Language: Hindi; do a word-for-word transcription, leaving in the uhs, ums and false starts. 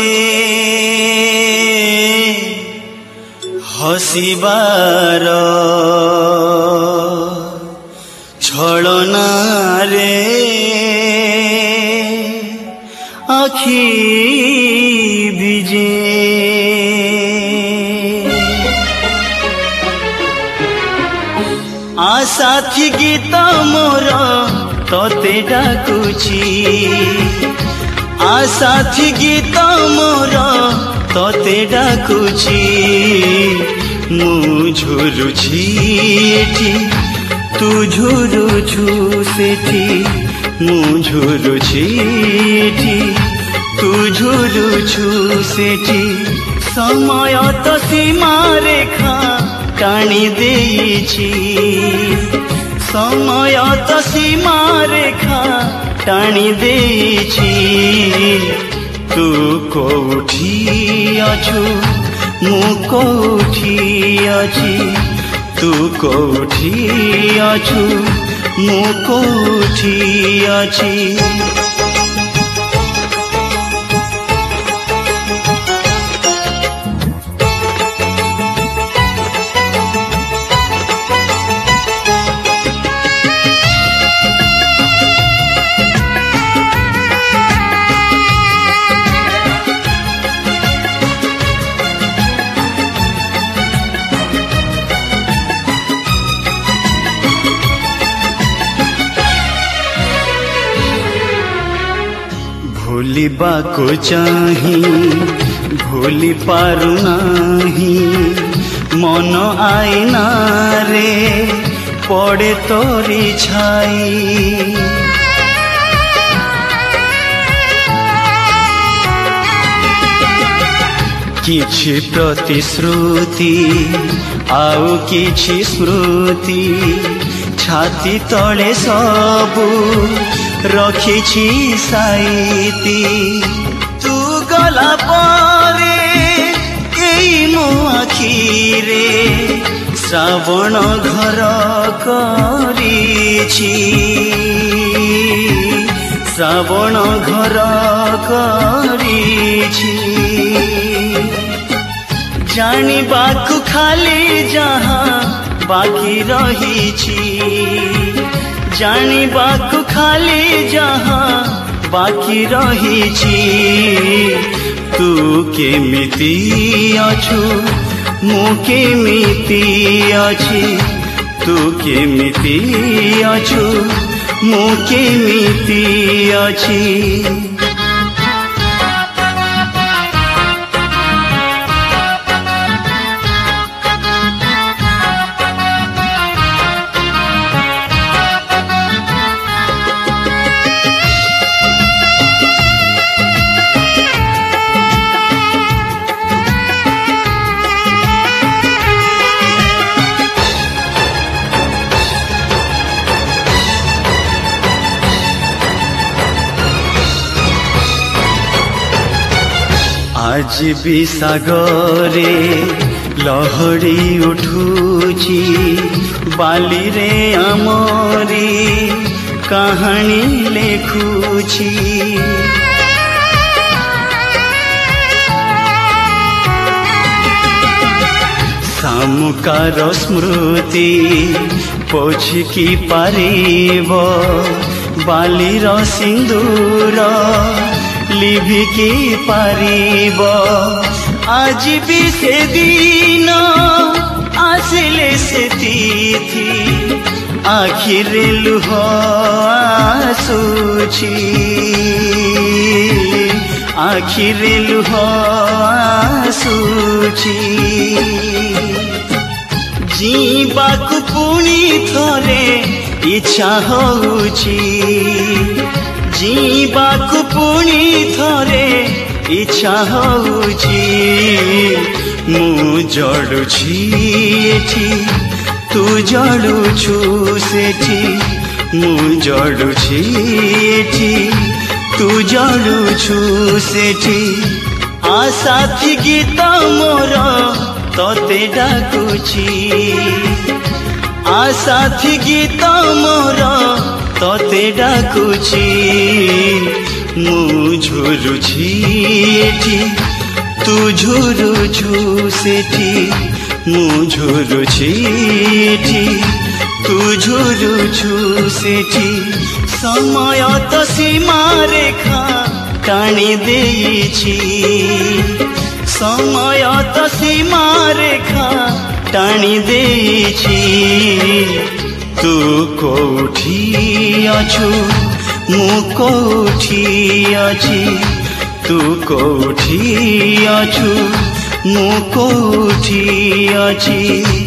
हसिबार छलनारे आखि विजे आशा थी गीत मोर तोते डाकुची आशा थी गीत मोर तोते डाकुची मु झुरुछि एठी तू झुरुछु सेठी मु झुरुछि एठी तू झुरुछु सेठी समय तो सीमा रेखा टाणी देइछि समय तो सीमा रेखा टाणी देइछि तू कोठी अछु मु कोठी अछि तू कोठी अछु मु कोठी अछि भूलिबाको चाही भूली पारु नाही मन आईना रे पड़े तोरी छाई किछि प्रतिश्रुति आउ किछि स्मृति छाती तले सबू रखिछि साइती तू गला परे एई मो आखिरे श्रावण घर करिछि श्रावण घर करिछि जानिबाकु खाली जहाँ बाकी रहिछि जानिबाकु खाली जहाँ बाकी रहिछि तू केमिति अछु मु केमिति अछि तू केमिति अछु मु केमिति अछि आज भी सागरे लहड़ी उठुची बाली रे आमरी कहानी लेखुची सामुकार स्मृति पोछकी पारिब बालीर सिंदूर लिभिकी पारिब आज भी से दिन आसिले से तिथि आखिरे लुह आसुछि आखिरे लुह आसुछि जीवाकु पुणी थरे इच्छा होउछि जीवाकु पुणी थरे इच्छा होउछि मु जडुछि एठी तू जडुछु सेठी मु जडुछि एठी तू जडुछु सेठी आशा थी गीत मोर तोते डाकुछि आशा थी गीत मोर तोते डाकुछि ମୁଁ ଝୁରୁଛି ଏଠି ତୁ ଝୁରୁଛୁ ସେଠି ମୁଁ ଝୁରୁଛି ଏଠି ତୁ ଝୁରୁଛୁ ସେଠି ସମୟ ତ ସୀମା ରେଖା ଟାଣି ଦେଇଛି ସମୟ ତ ସୀମା ରେଖା ଟାଣି ଦେଇଛି ତୁ କୋଉଠି ଅଛୁ ମୁଁ କୋଉଠି ଅଛି ତୁ କୋଉଠି ଅଛୁ ମୁଁ କୋଉଠି ଅଛି।